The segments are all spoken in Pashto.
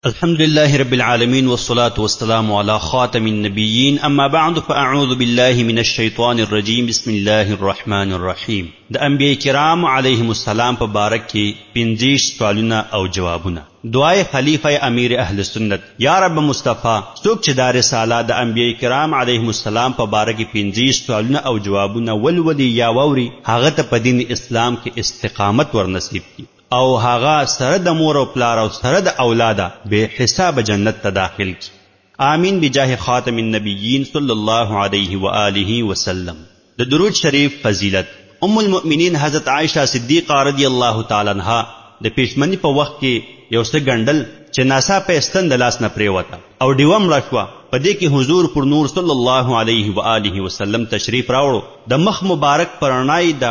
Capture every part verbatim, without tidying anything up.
الحمد لله رب العالمين والصلاة والسلام على خاتم النبيين اما بعد فاعوذ بالله من الشيطان الرجيم بسم الله الرحمن الرحيم. د انبیاء کرام علیهم السلام په باره کې پنځه سوالونه او جوابونه. دعای خلیفہ امیر اهل سنت یا رب مصطفی څوک چې دا رساله د انبیاء کرام علیهم السلام په باره کې پنځه سوالونه او جوابونه ولولي یا ووري هغه ته په دین اسلام کې استقامت ورنصیب کړي او هغه سره د مور او پلار او سره د اولاده به حساب جنت ته داخل کی. آمین بجاه خاتم النبیین صلی الله علیه و آله وسلم. د درود شریف فضیلت. ام المؤمنین حضرت عائشہ صدیقہ رضی الله تعالی عنها د پیشمنی په وخت کې یو څه ګندل چې ناسا په استند لاس نه پریوته او ډیوم راشوا په دې کې حضور پر نور صلی الله علیه و آله وسلم تشریف راوړو. د مخ مبارک پرنای دا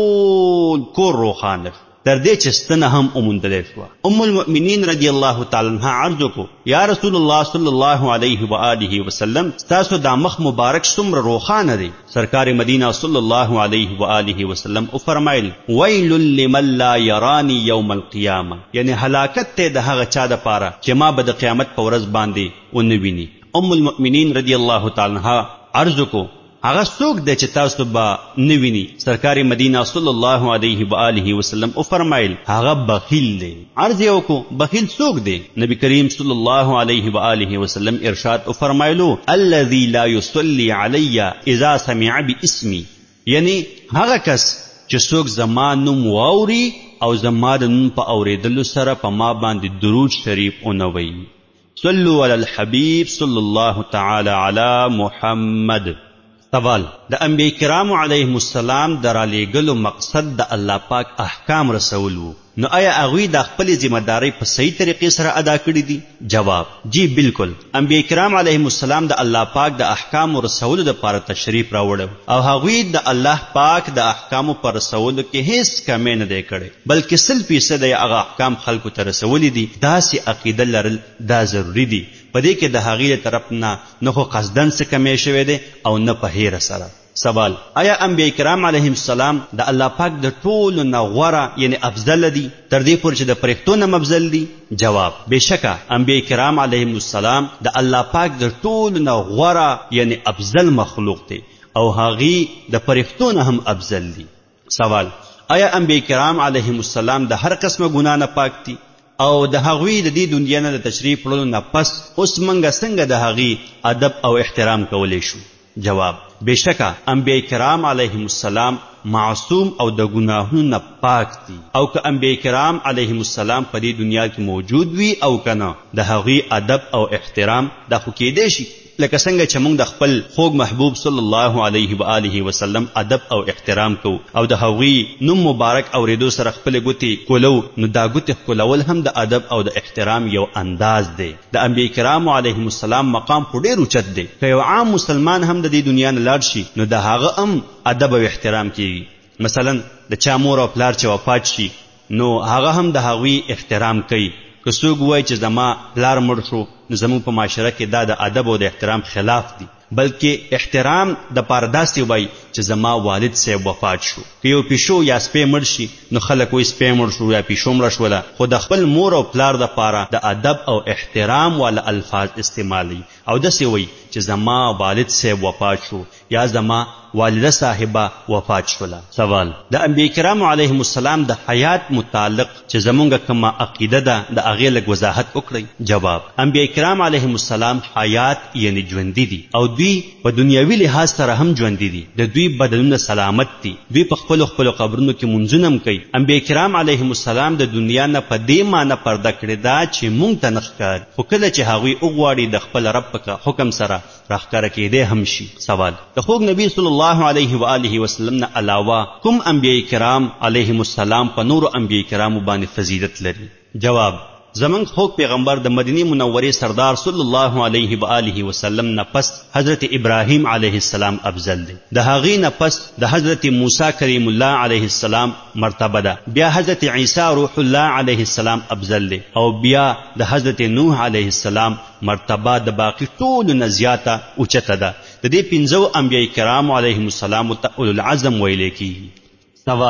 ټول کور روخانه تر دې چې ستنه هم اومندلې شوه. ام المؤمنین رضی الله تعالی عنها عرض وکړو یا رسول الله صلی الله علیه و آله وسلم تاسو دا مخ مبارک څومره روښانه دی. سرکار مدینه صلی الله علیه و آله وسلم او فرمایل ویل لمن لا یرانی یوم القیامه، یعنی هلاکت ته د هغه چا د پاره چې ما به د قیامت په ورځ باندې ونه ویني. ام المؤمنین رضی الله تعالی عنها عرض وکړو هغه څوک دی چې تاسو به نه ویني. سرکار مدینه صلی الله علیه و آله وسلم او فرمایل هغه بخیل دی. عرض یې وکړو بخیل څوک دی؟ نبی کریم صلی الله علیه و آله وسلم ارشاد او فرمایلو الذی لا یصلی علی اذا سمع باسمی، یعنی هغه کس چې څوک زما نوم واوري او زما د نوم په اورېدلو سره په ما باندې درود شریف اونوي. صلوا علی الحبیب صلی الله تعالی علی محمد. سوال. د انبیاء کرام علیهم السلام د رالیږلو مقصد د الله پاک احکام رسول وو، نو آیا هغوی د خپلې ذمہدارۍ په صحیح طریقې سره ادا کړي دي؟ جواب: جی بالکل. انبیاء کرام علیهم السلام د الله پاک د احکام رسولو دپاره تشریف راوړو او هغوی د الله پاک د احکامو په رسولو کې هیڅ کمی نه دی کړی، بلکې سل فیصده یې هغه احکام خلکو ته رسولي دي. داسې عقیده لرل دا ضروري دي. په دې کې د هغې له طرف نه نه خو قصدن څه کمی شوی دی او نه په هیره سره. سوال: آیا انبیاء کرام علیهم السلام د الله پاک د ټولو نه غوره یعنی افضل دي تر دې پورې چې د فرښتو نه افضل دي؟ جواب: بېشکه انبیاء کرام علیهم السلام د الله پاک د ټولو نه غوره یعنی افضل مخلوق دي او هغې د فرښتو نه هم افضل دي. سوال: آیا انبیاء کرام علیهم السلام د هر قسمه ګناه نه پاک دي او د هغوی د دې دنیا نه د تشریف وړلو نه پس اوس موږ څنګه د هغې ادب او احترام کولی شو؟ جواب: بېشکه انبیاء کرام علیهم السلام معصوم او د ګناهونو نه پاک دي، او که انبیاء کرام علیهم السلام په دې دنیا کې موجود وي او که نه د هغوی ادب او احترام دا خو کیدی شي لکه څنګه چې موږ د خپل خوږ محبوب صلی الله علیه و آله وسلم ادب او احترام کوو او د هغوی نوم مبارک اورېدو سره خپلې ګوتې کولو، نو دا ګوتې ښکلول هم د ادب او د احترام یو انداز دی. د انبیاء کرامو علیهم السلام مقام خو ډېر اوچت دی. که یو عام مسلمان هم د دې دنیا نه لاړ شي نو د هغه هم ادب او احترام کیږي. مثلا د چا مور او پلار چې وفات شي نو هغه هم د هغوی احترام کوي. که څوک ووایي چې زما پلار مړ شو نو زموږ په معاشره کې دا د ادب او د احترام خلاف دي، بلکې احترام د پاره داسې وایي چې زما والد صاحب وفات شو. که یو پیشو یا سپی مړ شي نو خلک وایي سپی مړ شو یا پیشو مړه شوله، خو د خپل مور او پلار دپاره د ادب او احترام والا الفاظ استعمالوي او داسې وایي چې زما والد صاحب وفات شو یا زما والده صاحبه وفات شوله. سوال: د انبیاء کرامو علیهم السلام د حیات متعلق چې زمونږ کومه عقیده ده د هغې لږ وضاحت وکړئ. جواب: انبیاء کرام علیهم السلام حیات یعنی ژوندي دي او دوی په دنیاوي لحاظ سره هم ژوندي دي. د دوی بدنونه سلامت دي. دوی په خپلو خپلو قبرونو کې مونځونه هم کوي. انبیاء کرام علیهم السلام د دنیا نه په دې معنی پرده کړې ده چې مونږ ته نه ښکاري، خو کله چې هغوی وغواړي د خپل رب په حکم سره راښکاره کېدی هم شي. سوال: د خوږ نبی صلی الله علیه و آله وسلم نه علاوه کوم انبیاء کرام علیهم السلام په نورو انبیاء کرامو باندې فضیلت لري؟ جواب: زمونږ خوږ پیغمبر د مدینې منورې سردار صلی الله علیه و آله وسلم نه پس حضرت ابراهیم علیه السلام افضل دی. د هغې نه پس د حضرت موسی کریم الله علیه السلام مرتبه ده. بیا حضرت عیسی روح الله علیه السلام افضل دی او بیا د حضرت نوح علیه السلام مرتبه د باقی ټولو نه زیاته اوچته ده. د دې پنځو انبیاء کرامو علیهم السلام ته اولو العزم ویلی کیږي. سوال: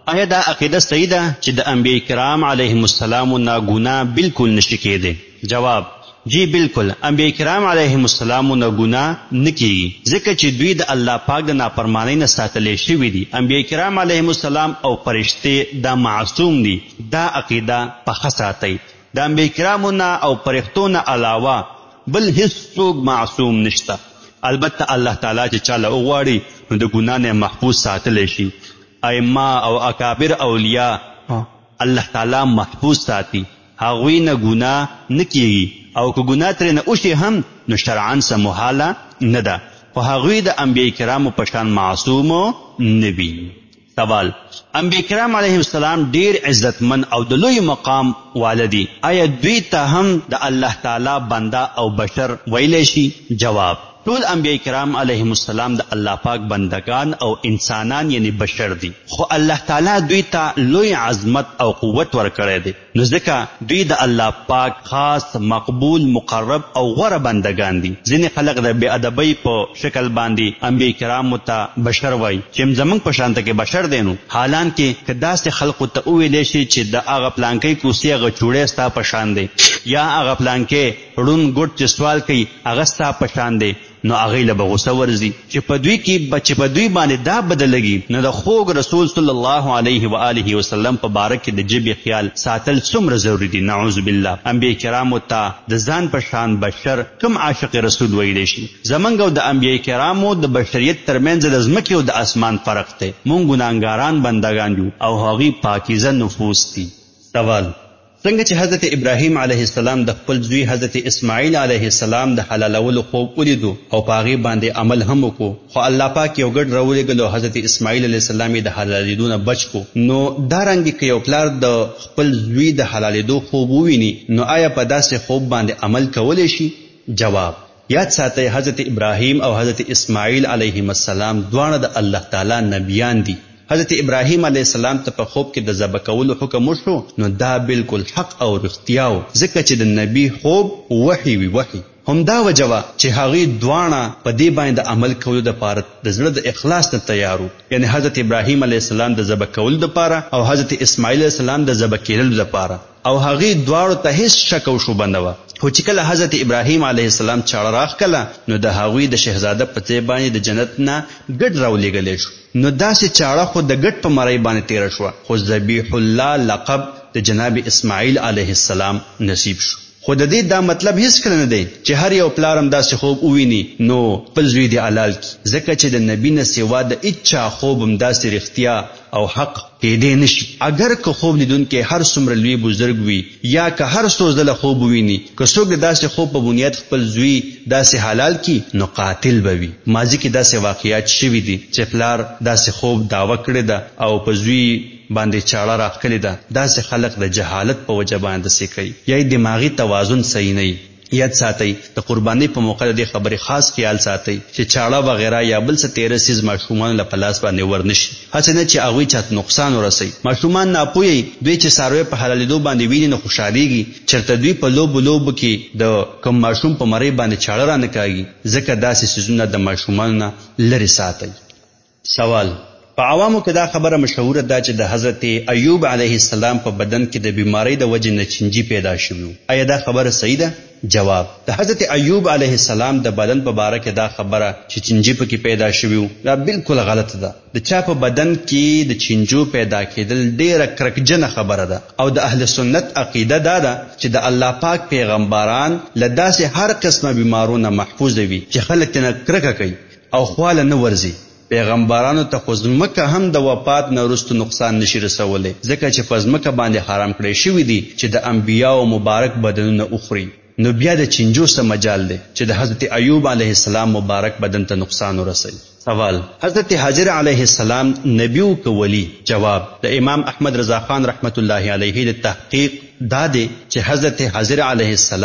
آیا دا عقیده صحیح ده چې د انبیاء کرام علیهم السلام نه ګناه بالکل نشي کېدی؟ جواب: جی بالکل، انبیاء کرام علیهم السلام نه ګناه نه کیږي، ځکه چې دوی د الله پاک د نافرمانی نه ساتلی شوي دي. انبیاء کرام علیهم السلام او فرشتې دا معصوم دي. دا عقیده پخه ساتئ. د انبیاء کرامو نه او فرښتو نه علاوه بل هیڅوک معصوم نشته. البته الله تعالی چې چاله وغواړي نو د ګناه نه محفوظ ساتلی شي. ائمه او اکابر اولیاء الله تعالی محفوظ ساتي، هغوی نه ګناه نه کیږي، او که ګناه ترې نه وشي هم نو شرعاً څه محاله نه ده، خو هغوی د انبیاء کرامو په شان معصومو نه وي. سوال: انبیاء کرام علیهم السلام ډیر عزتمن او د لوی مقام والدي، آیا دوی ته هم د الله تعالی بنده او بشر ویلی شي؟ جواب: ټول انبیاء کرام علیهم السلام د الله پاک بندگان او انسانان یعنی بشر دي، خو الله تعالی دوی ته لوی عظمت او قوت ورکړی دی، نو ځکه دوی د الله پاک خاص مقبول مقرب او غوره بندگان دي. ځینې خلق د بې ادبۍ په شکل باندې انبیاء کرامو ته بشر وایي چې زموږ په شانته کې بشر دی، نو حالان کې که داسې خلقو ته وویلی شي چې د هغه پلانکۍ کوسي هغه چوړی ستا په شان دی، یا هغه پلانکۍ ړوند ګوټ چې سوال کوي هغه ستا په شان دی، نو هغوی له به غوسه ورځي چې په دوی کې چې په دوی باندې دا بدلږي. نو د خوږ رسول صلی الله علیه و آله وسلم په باره کې د ژبې خیال ساتل څومره ضروري دي. نعوذ بالله. انبیاء کرامو ته د ځان په شان بشر کوم عاشق رسول ویلی شي؟ زمونږ او د انبیاء کرامو د بشریت ترمنځ د ځمکې او د اسمان فرق دی. مونږ ګناهګاران بندگان یو او هغوی پاکیزه نفوس دي. سوال: څنګه چې حضرت ابراهیم علیه السلام د خپل زوی حضرت اسماعیل علیه السلام د حلالولو خوب ولیدو او په هغې باندې عمل هم وکړو، خو الله پاک یو ګډ راولېږلو حضرت اسماعیل علیه السلام یې د حلالېدو نه بچ کو، نو دارنګې که یو پلار د خپل زوی د حلالېدو خوب وویني نو آیا په داسې خوب باندې عمل کولی شي؟ جواب: یاد ساتئ، حضرت ابراهیم او حضرت اسماعیل علیهم السلام دواړه د الله تعالی نبیان دي. حضرت ابراهیم علیه السلام ته په خوب کې د ذبح کولو حکم وشو، نو دا بالکل حق او رښتیا و، ځکه چې د نبی خوب وحی وي. وحی همدا وجه وه چې هغوی دواړه په دې باندې د عمل کولو دپاره د زړه د اخلاص نه تیار وو، یعنې حضرت ابراهیم علیه السلام د ذبح کولو دپاره او حضرت اسماعیل علیه السلام د ذبح کېدلو دپاره، او هغوی دواړو ته هیڅ شک او شبه نه وه. خو چې کله حضرت ابراهیم علیه السلام چاړه راښکله نو د هغوی د شهزاده په ځای باندې د جنت نه ګډ راولېږلی شو، نو داسې چاړه خو د ګډ په مرۍ باندې تیره شوه، خو ذبیح الله لقب د جناب اسماعیل علیه السلام نصیب شو. خو د دې دا مطلب هیڅ کله نه دی چې هر یو پلار هم داسې خوب وویني نو خپل زوی دې حلال کړي، ځکه چې د نبي نه سوا د هېچا خوب هم داسې رښتیا او حق کېدی نشي. اگر که خوب لیدونکی هر څومره لوی بزرګ وي یا که هر څو ځله خوب وویني، که څوک د داسې خوب په بنیاد خپل زوی داسې حلال کړي نو قاتل به وي. ماضي کې داسې واقعات شوي دي چې پلار داسې خوب دعوه کړې ده او په زوی باندې چاړه راښکلې ده. داسې خلق د جهالت په وجه باندې داسې کوي، یا دماغي توازن صحیح نه. یاد ساتئ، د قربانۍ په موقع د دې خبرې خاص خیال ساتئ چې چاړه وغیره یا بل څه تیره څیز ماشومانو له په لاس باندې ورنشي، هسې نه چې هغوی چاته نقصان ورسوي. ماشومان ناپوهی دوی چې څاروی په حلالېدو باندې ویني نو خوشحالېږي، چېرته دوی په لوبو لوبو کې د کوم ماشوم په مرۍ باندې چاړه رانه کاږي، ځکه داسې څیزونه د ماشومانو نه لرې ساتئ. سوال: په عوامو کې دا خبره مشهوره ده چې د حضرت ایوب علیه السلام په بدن کې د بیماری د وجې نه چینجي پیدا شوي، آیا دا خبره صحیح ده؟ جواب: د حضرت ایوب علیه السلام د بدن په باره کې دا خبره چې چینجي پکې پیدا شوي دا بالکل غلطه ده. د چا په بدن کې د چینجو پیدا کېدل ډیره کرکجنه خبره ده، او د اهل سنت عقیده دا ده چې د الله پاک پیغمبران له داسې هر قسمه بیمارونه محفوظ وي چې خلک ترنه کرکه کوي او خواله نه ورځي. پیغمبرانو ته خو ځمکه هم د وفات نه وروسته نقصان نشي رسولی، ځکه چې په ځمکه باندې حرام کړی شوي دي چې د انبیاو مبارک بدنونه وخوري، نو بیا د چینجو څه مجال دی چې د حضرت ایوب علیه السلام مبارک بدن ته نقصان ورسوي. سوال: حضرت حاضر علیه السلام نبی و که ولی؟ جواب: د امام احمد رضا خان رحمت الله علیه د تحقیق دا دی چې حضرت حاضر علیه السلام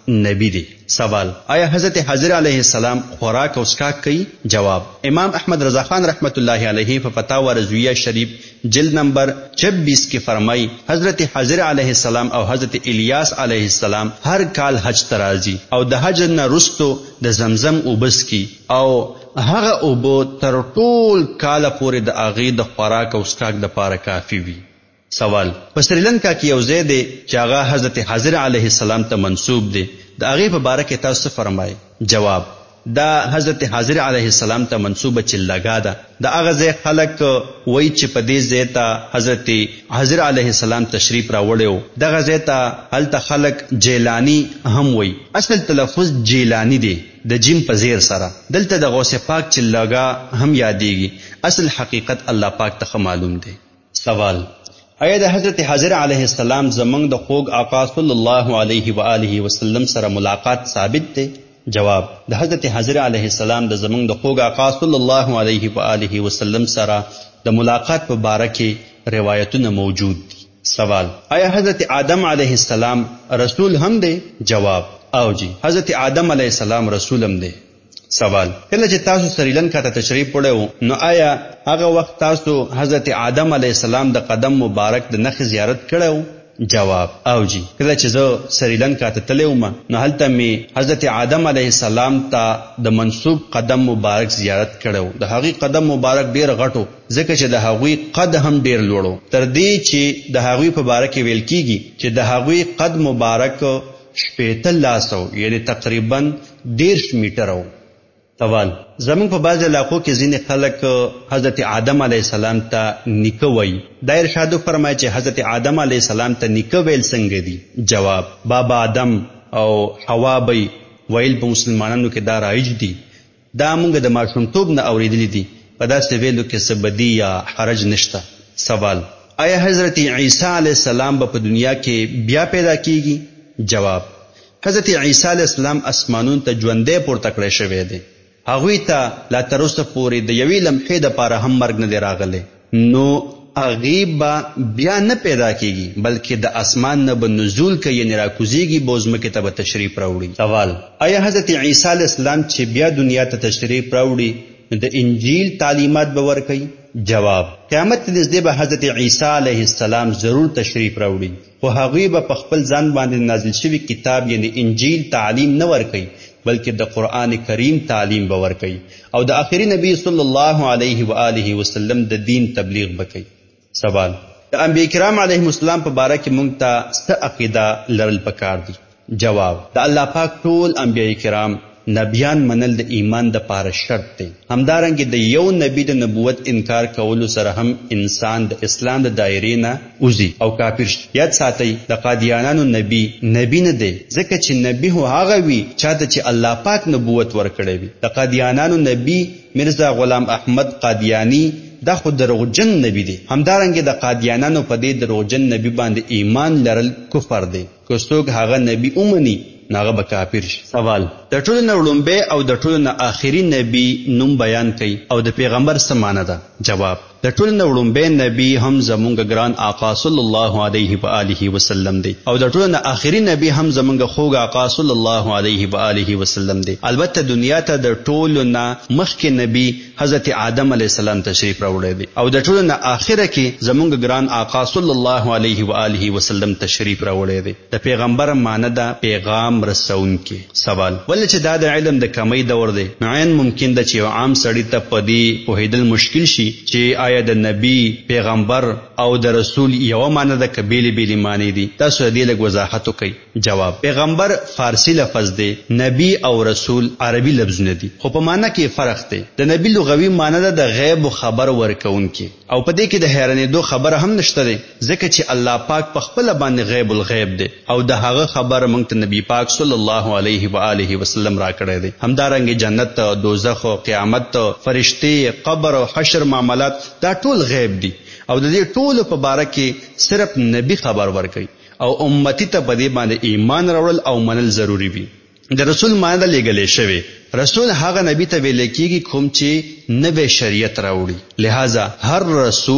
نبی دی. سوال: آیا حضرت حضر علیه السلام خوراک او اسکاک کوي؟ جواب: امام احمد رضا خان رحمت الله علیه په فتاوا رضویہ شریف جلد نمبر چھبیس کې فرمای حضرت حضر علیه السلام او حضرت الیاس علیه السلام هر کال حج ترازی او د حج نه رستو د زمزم اوبس کی او هغه اوبو تر ټول کال پورې د اغې د خوراک او اسکاک د پاره کافی وي. سوال: په سریلنکا کې یو ځای دی چې هغه حضرت حضر علیه السلام ته منسوب دی، د هغې په باره کې تاسو فرمایي؟ جواب: دا حضرت حضر علیه السلام ته منسوبه چلګا ده. د هغه ځای خلک وایي چې په دې ځای ته حضرت حضر علیه السلام تشریف راوړی و. دغه ځای ته هلته خلک جیلانی هم وایي. اصل تلفظ جیلانی دی د جیم په زیر سره. دلته د غوث پاک چلګا هم یادېږي. اصل حقیقت الله پاک ته معلوم دی. سوال: آیا د حضرت حضر علیه السلام زمونږ د خوږ آقا صلی الله علیه و آله وسلم سره ملاقات ثابت دی؟ جواب: د حضرت حضر علیه السلام د زمونږ د خوږ آقا صلی الله علیه و آله وسلم سره د ملاقات په باره کې روایتونه موجود دي. سوال: آیا حضرت آدم علیه السلام رسول هم دی؟ جواب: او جی، حضرت آدم علیه السلام رسول هم دی. سوال: کله چې تاسو سریلنکا ته تشریف وړئ نو آیا هغه وخت تاسو حضرت آدم علیه السلام د قدم مبارک د نخ زیارت کړو؟ جواب: او جی، کله چې زه سریلنکا ته تللی وم نو هلته مې حضرت آدم علیه السلام ته د منسوب قدم مبارک زیارت کړو. د هغوی قدم مبارک ډیر غټو ځکه چې د هغوی قد هم ډیر لوړو، تر دې چې د هغوی په باره کې ویل کیږي چې د هغوی قد مبارک شپېته لاسو یعنی تقریبا دیرش میټر و. سوال: زمونږ په بعض علاقو کې ځینې خلک حضرت آدم علیه السلام ته نیکه وایي. دا ارشاد فرمایي چې حضرت آدم علیه السلام ته نیکه ویل څنګه دي؟ جواب: بابا آدم او حوا بی ویل په مسلمانانو کې دا رایج دي. دا مونږ د ماشومتوب نه اورېدلی دي. په داسې ویلو کې څه بدي یا حرج نشته. سوال: آیا حضرت عیسی علیه السلام به په دنیا کې بیا پیدا کیږي؟ جواب: حضرت عیسی علیه السلام اسمانون ته ژوندی پورته کړی شوی دی. هغوی ته لا تر اوسه پورې د یوې لمحې دپاره هم مرګ نه دی راغلی، نو هغې به بیا نه پیدا کیږي بلکې د اسمان نه به نزول کوي، یعنې راکوزیږي به ځمکې ته به تشریف راوړي. سوال: آیا حضرت عیسی علیه السلام چې بیا دنیا ته تشریف راوړي نو د انجیل تعلیمات به ورکوي؟ جواب: قیامت نږدې به حضرت عیسی علیه السلام ضرور تشریف راوړي، خو هغوی به په خپل ځان باندې نازل شوي کتاب یعنی انجیل تعلیم نه ورکوي بلکې د قرآن کریم تعلیم به ورکوي او د آخري نبی صلی الله علیه و آله وسلم د دین تبلیغ بکوي. سوال: د انبیاء کرام علیهم السلام په باره کې موږ ته څه عقیده لرل پکار دي؟ جواب: د الله پاک ټول انبیاء کرام نبیان منل د ایمان د پاره شرط دی. همدارنګه د یو نبی د نبوت انکار کولو سره هم انسان د اسلام د دایرې نه وځي او کافر شي. یاد ساتئ د قادیانانو نبی نبی نه دی، ځکه چې نبی هو هغه وي چاته چې الله پاک نبوت ورکړی وي. د قادیانانو نبی مرزا غلام احمد قادیانی دا خو دروغجن نبی دی. همدارنګه د قادیانانو په دې دروغجن نبی باندې ایمان لرل کفر دی. که څوک هغه نبی ومني ناغه به کافر شي. سوال: د ټولو نه وړومبی او د ټولو نه آخري نبی نوم بیان کوي او د پیغمبر څه معنی ده؟ جواب: د ټولو نه وړومبی نبی هم زمونږ ګران آقا صلی الله علیه و آله وسلم دی او د ټولو نه آخري نبی هم زمونږ خوږ آقا صلی الله علیه و آله وسلم دی. البته دنیا ته د ټولو نه مخکې نبی حضرت آدم علیه السلام تشریف راوړی دی او د ټولو نه آخره کې زمونږ ګران آقا صلی الله علیه و آله وسلم تشریف راوړی دی. د پیغمبر معنی ده پیغام رسونکی. سوال: ولې چې دا د علم د کمی دور دی نو عین ممکن ده چې یو عام سړي ته په دې پوهېدل مشکل شي چې آیا د نبی پیغمبر او د رسول یوه معنی ده که بیلې بیلې معنی دي؟ تاسو د دې لږ وضاحت وکئ. جواب: پیغمبر فارسی لفظ دی، نبی او رسول عربي لفظونه دي، خو په معنی کې فرق دی. د نبی لغوي معنی ده د غیب خبر ورکونکی او په دې کې د حیرانېدو خبره هم نشته دی ځکه چې الله پاک په خپله باندې غیب الغیب دی او د هغه خبر موږ ته نبی پاک صلی الله علیه و آله وسلم را کړی دی. همدارنګه جنت، دوزخ، قیامت، فرشتې، قبر او حشر معاملات دا ټول غیب دي او د دې ټولو په باره کې صرف نبی خبر ورکوي او امتی ته په دې باندې ایمان راوړل او منل ضروری وي. د رسول معنی ده لیږلی شوی. رسول هغه نبی ته ویل کېږي کوم چې نوی شریعت راوړي. لہذا هر رسول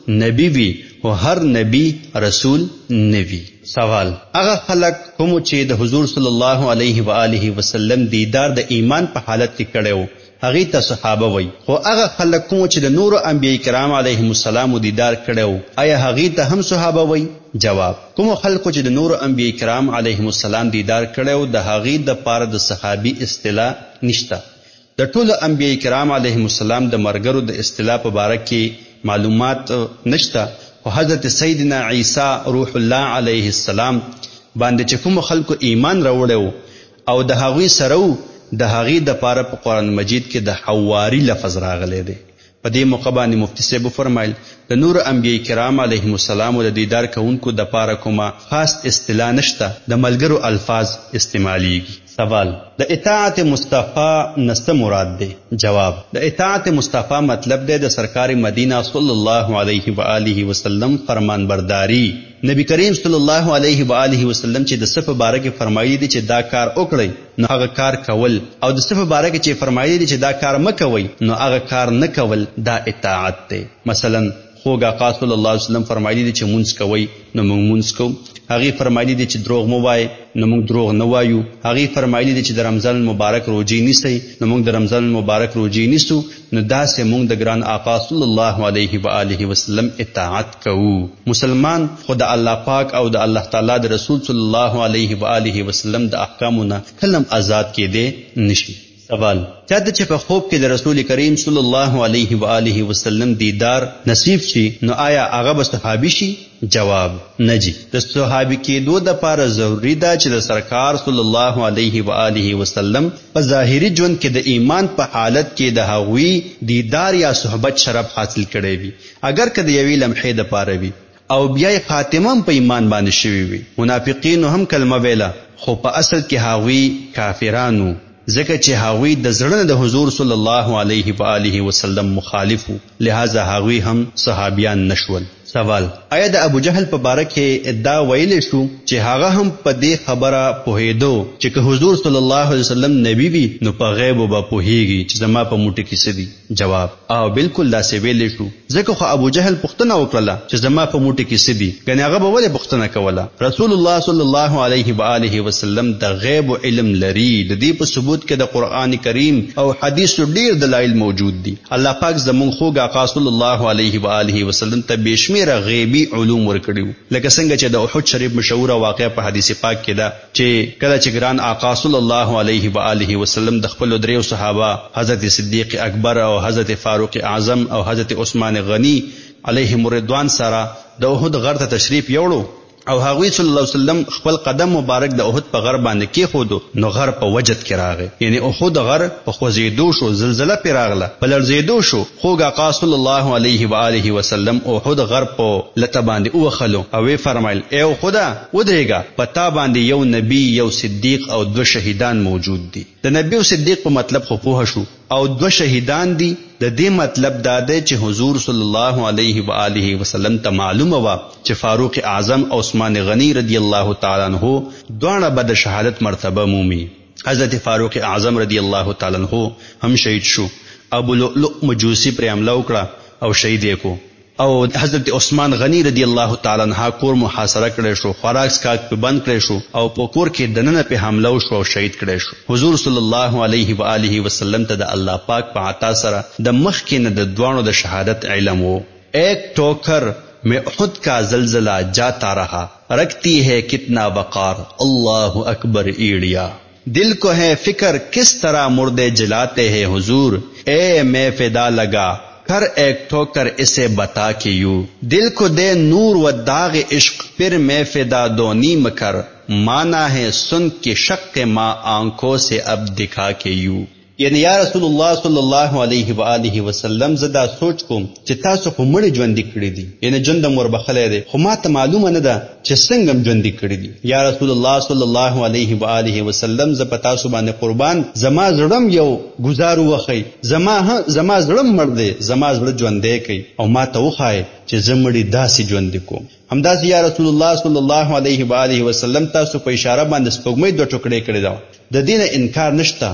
نبی وي او هر نبی رسول نوي. سوال: هغه خلک کوم چې د حضور صلی الله علیه و آله وسلم دیدار د ایمان په حالت کې کړو هغه ته صحابه وای، خو هغه خلک کوم چې د نورو انبیای کرام علیهم السلام دیدار کړو آیا هغه ته هم صحابه وای؟ جواب: کوم خلکو چې د نورو انبیای کرام علیهم السلام دیدار کړو د هغه د پاره د صحابي اصطلاح نشته. د ټولو انبیای کرام علیهم السلام د مرګرو د اصطلاح په باره کې معلومات نشته، خو حضرت سیدنا عیسی روح الله علیه السلام باندې چې کوم خلکو ایمان راوړو او د هغوی سره د هغې د پاره په قرآن مجید کې د حواری لفظ راغلی دی. په دې موقع باندې مفتی صاحب فرمایل د نور انبیای کرام علیهم السلام د دیدار کوونکو د پاره کومه خاص اصطلاح نشته، د ملګرو الفاظ استعمالیږي. سوال: د اطاعت مصطفی نسته مراد دی؟ جواب: د اطاعت مصطفی مطلب دی د سرکار مدینه صلی الله علیه و آله وسلم فرمانبرداری. نبی کریم صلی الله علیه و آله وسلم چې د صف باره کې فرمایلی دی چې دا کار وکړئ نو هغه کار کول، او د صف باره کې چې فرمایلی دی چې دا کار مه کوئ نو هغه کار نه کول، دا اطاعت دی. مثلا خوږ آقا صلی الله علیه وسلم فرمایلی دی چې مونځ کوئ نو موږ مونځ کوو. هغې فرمایلی دی چې دروغ مه وایئ نو موږ دروغ نه وایو. هغې فرمایلی دی چې د رمضان المبارک روجې نیسئ نو موږ د رمضان المبارک روجې نیسو. نو داسې موږ د ګران آقا صلی الله علیه و آله وسلم اطاعت کوو. مسلمان خو د الله پاک او د الله تعالی د رسول صلی الله علیه و آله وسلم د احکامو نه کله آزاد کېدی نشي. سوال: چاته چې په خوب کې د رسول کریم صلی الله علیه و آله وسلم دیدار نصیب شي نو آیا هغه به صحابي شي؟ جواب: نه جی. د صحابي کېدو دپاره ضروري ده چې د سرکار صلی الله علیه و آله وسلم په ظاهري ژوند کې د ایمان په حالت کې د هغوی دیدار یا صحبت شرف حاصل کړی وي، اگر که د یوې لمحې دپاره وي، او بیا یې خاتمه هم په ایمان باندې شوي وي. منافقینو هم کلمه ویله خو په اصل کې هغوی کافرانو، ځکه چې هغوی د زړه د حضور صلی الله علیه و آله وسلم مخالفو، لہذا هغوی هم صحابیان نشول. سوال: آیا د ابو جهل په باره کې ادعا ویلی شو چې هغه هم په دې خبره پوهېدو چې که حضور صلی الله علیه وسلم نبی وي نو په غیبو به پوهېږي چې زما په موټي کې څه دي؟ جواب: او بالکل داسې ویلی شو، ځکه خو ابو جهل پوښتنه وکړله چې زما په موټي کې څه دي، ګنې هغه به ولې پوښتنه کوله؟ رسول الله صلی الله علیه و آله وسلم د غیب علم لري. د دې په ثبوت کې د قرآن کریم او حدیثو ډیر دلایل موجود دي. الله پاک زموږ خوږ آقا صلی الله علیه و آله وسلم ته بې شمېره غیبي علوم ورکړي، لکه څنګه چې د احد شریف مشهوره واقعه په حدیث پاک کې ده چې کله چې ګران آقا صلی الله علیه و آله وسلم د خپلو دریو صحابه حضرت صدیق اکبر او حضرت فاروق اعظم او حضرت عثمان غنی علیهم الرضوان سره د احد غر ته تشریف یوړو او هغوی صلی الله علیه وسلم خپل قدم مبارک د احد په غر باندې کېښودو نو غر په وجد کې راغی، یعنی احد غر په خوځېدو شو، زلزله پرې راغله، په لړزېدو شو. خوږ آقا صلی الله علیه و آله وسلم احد غر په لته باندې ووخلو او وی فرمایل: ای احده ودرېږه، په تا باندې یو نبی، یو صدیق او دوه شهیدان موجود دي. د نبی او صدیق په مطلب خو پوه شو، او دوه شهیدان دي د دې مطلب دا دی چې حضور صلی الله علیه و آله وسلم ته معلومه وه چې فاروق اعظم او عثمان غنی رضی الله تعالی عنه دواړه به د شهادت مرتبه مومي. حضرت فاروق اعظم رضی الله تعالی عنه هم شهید شو. ابو لؤلؤ مجوسی پر حمله وکړه او شهید یې کو، او حضرت عثمان غنی رضی الله تعالی عنہ کور محاصره کړی شو، خوراک سکاک په بند کړی شو او په کور کې دننه په حمله وشو او شهید کړی شو. حضور صلی الله علیه و آله وسلم ته د الله پاک په عطا سره د مخکې نه د دواړو د شهادت علم وو. ایک ٹھوکر میں احد کا زلزلہ جاتا رہا، رکھتی ہے کتنا وقار، اللہ اکبر ایڑیا. دل کو ہے فکر کس طرح مردے جلاتے ہیں حضور، اے میں فدا لگا ہر ایک ٹھوکر اسے بتا کے یوں. دل کو دے نور و داغ عشق پھر میں فدا دونی مکر، مانا ہے سن کے شق ماں آنکھوں سے اب دکھا کے یوں. یعنی یا رسول الله صلی الله علیه و آله وسلم زدا سوچ کوم چې تاسو خو مړي ژوندي کړي دي، یعنی ژوند مور بخلی دی، خو ما ته معلومه نه ده چې څنګه ژوندي کړي دي. یا رسول الله صلی الله علیه و آله وسلم ز په تاسو باندې قربان، زما زړم یو گزار وخی، زما زما زړم مړ دی، زما زړه ژوندی کوي او ما ته وخایي چې زه مړي داسې ژوندي کوم. همداسې یا رسول الله صلی الله علیه و آله وسلم تاسو په اشاره باندې سپوږمۍ دوه ټوکړې کړې ده، د دې نه انکار نشته،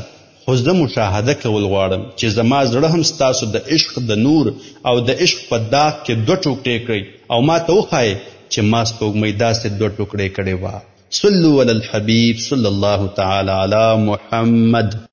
خو زه مشاهده کول غواړم چې زما زړه هم ستاسو د عشق د نور او د عشق په داغ کې دوه ټوکړې کړئ او ما ته وښایئ چې ما سپوږمۍ داسې دوه ټوکړې کړې وه. صلوا علی الحبیب صلی الله تعالی علی محمد.